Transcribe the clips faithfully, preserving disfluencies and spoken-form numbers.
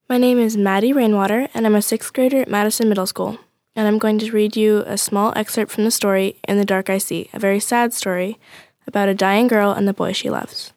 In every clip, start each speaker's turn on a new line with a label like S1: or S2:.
S1: My name is Maddie Rainwater, and I'm a sixth grader at Madison Middle School, and I'm going to read you a small excerpt from the story In the Dark I See, a very sad story about a dying girl and the boy she loves.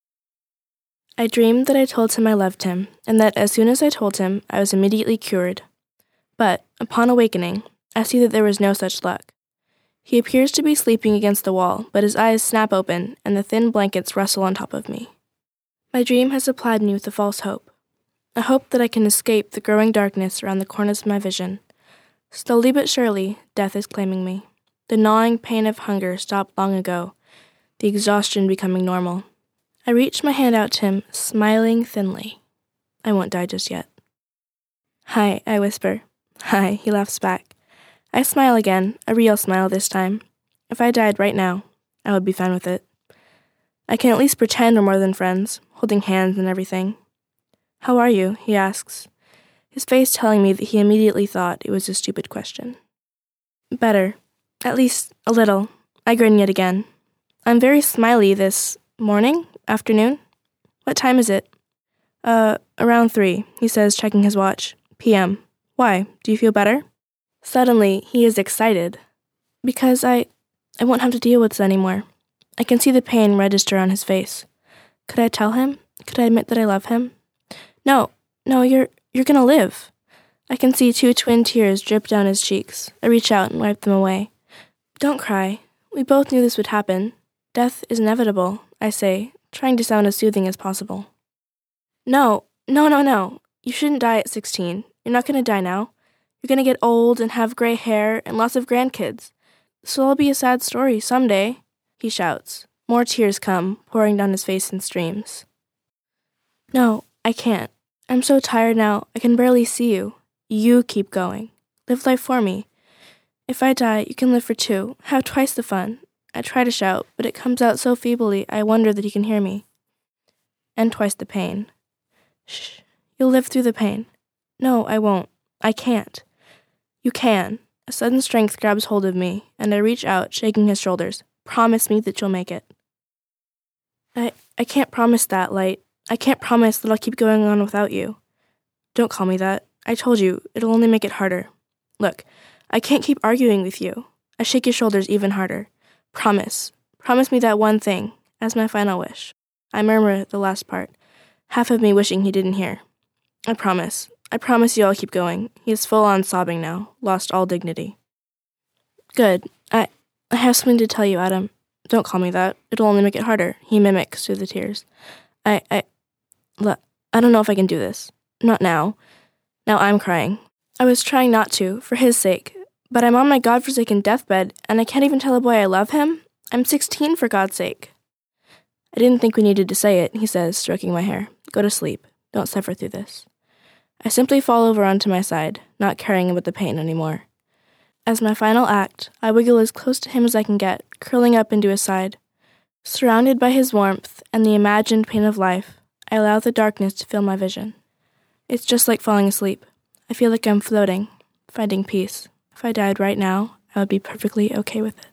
S1: I dreamed that I told him I loved him, and that as soon as I told him, I was immediately cured. But, upon awakening, I see that there was no such luck. He appears to be sleeping against the wall, but his eyes snap open, and the thin blankets rustle on top of me. My dream has supplied me with a false hope. A hope that I can escape the growing darkness around the corners of my vision. Slowly but surely, death is claiming me. The gnawing pain of hunger stopped long ago, the exhaustion becoming normal. I reach my hand out to him, smiling thinly. I won't die just yet. Hi, I whisper. Hi, he laughs back. I smile again, a real smile this time. If I died right now, I would be fine with it. I can at least pretend we're more than friends, holding hands and everything. How are you? He asks, his face telling me that he immediately thought it was a stupid question. Better. At least a little. I grin yet again. I'm very smiley this morning, afternoon. What time is it? Uh, around three, he says, checking his watch. P M. Why? Do you feel better? Suddenly, he is excited. Because I, I won't have to deal with this anymore. I can see the pain register on his face. Could I tell him? Could I admit that I love him? No, no, you're you're gonna live. I can see two twin tears drip down his cheeks. I reach out and wipe them away. Don't cry. We both knew this would happen. Death is inevitable, I say, trying to sound as soothing as possible. No, no, no, no. You shouldn't die at sixteen. You're not gonna die now. You're gonna get old and have gray hair and lots of grandkids. This will all be a sad story someday, he shouts. More tears come, pouring down his face in streams. No, I can't. I'm so tired now, I can barely see you. You keep going. Live life for me. If I die, you can live for two. Have twice the fun. I try to shout, but it comes out so feebly I wonder that he can hear me. And twice the pain. Shh. You'll live through the pain. No, I won't. I can't. You can. A sudden strength grabs hold of me, and I reach out, shaking his shoulders. Promise me that you'll make it. I I can't promise that, Light. I can't promise that I'll keep going on without you. Don't call me that. I told you, it'll only make it harder. Look, I can't keep arguing with you. I shake his shoulders even harder. Promise. Promise me that one thing, as my final wish. I murmur the last part, half of me wishing he didn't hear. I promise. I promise you I'll keep going. He is full on sobbing now, lost all dignity. Good. I I have something to tell you, Adam. Don't call me that. It'll only make it harder, he mimics through the tears. I, I, look, I don't know if I can do this. Not now. Now I'm crying. I was trying not to, for his sake, but I'm on my godforsaken deathbed, and I can't even tell a boy I love him? I'm sixteen, for God's sake. I didn't think we needed to say it, he says, stroking my hair. Go to sleep. Don't suffer through this. I simply fall over onto my side, not caring about the pain anymore. As my final act, I wiggle as close to him as I can get, curling up into his side. Surrounded by his warmth and the imagined pain of life, I allow the darkness to fill my vision. It's just like falling asleep. I feel like I'm floating, finding peace. If I died right now, I would be perfectly okay with it.